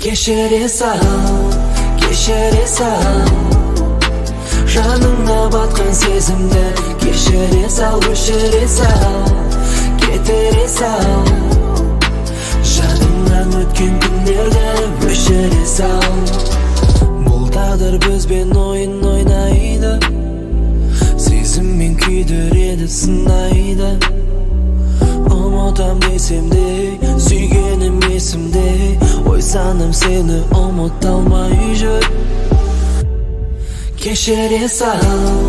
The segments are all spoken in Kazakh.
Кешіре сал жаныңа батқан сезімді, кешіре сал, өшіре сал, кетіре сал, жадыңнан өткен күндерді өшіре сал. Бұл тағдыр бізбен ойын ойнайды, сезіммен күйдіреді, сынайды. Ұмытам десем де, сүйгенім есімде, ой саным сені ұмыта алмай жүр. Кешіре сал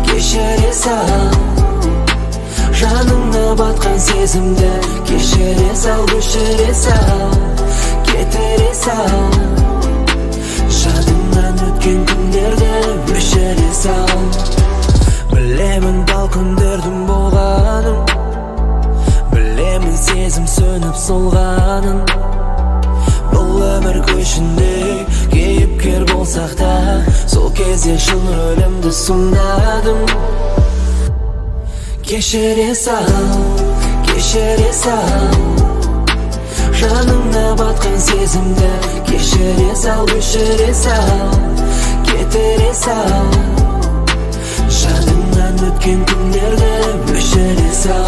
жаныңа батқан сезімді, кешіре сал, өшіре сал, кетіре сал, жадыңнан өткен күндерді өшіре сал. Білемін бал күндердің болғанын, білемін сезім сөніп солғанын. Бұл өмір көшінде кейіпкер болсақ та, сол кезде шын рөлімді сомдадым. Кешіре сал жаныңа батқан сезімді, кешіре сал, өшіре сал, кетіре сал, жадыңнан өткен күндерді өшіре сал.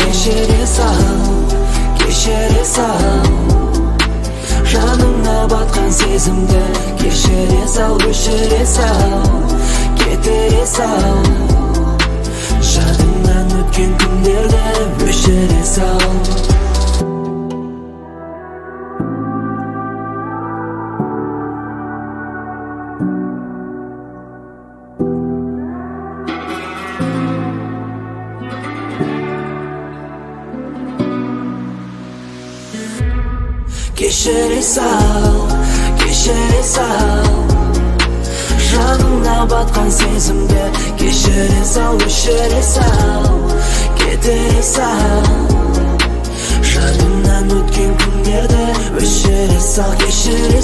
Кешіре сал жаныңа батқан сезімді, кешіре сал, өшіре сал, кетіре сал, жадыңнан өткен күндерді өшіре сал. Кешіре сал жаныңа батқан сезімді, кешіре сал, өшіре сал, кетіре сал, жадыңнан өткен күндерді өшіре сал. Кешіре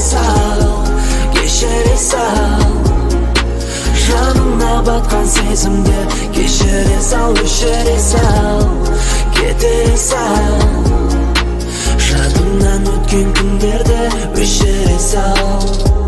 сал жаныңа батқан сезімді, кешіре сал, өшіре сал, кетіре сал, жадыңнан өткен күндерді өшіре сал.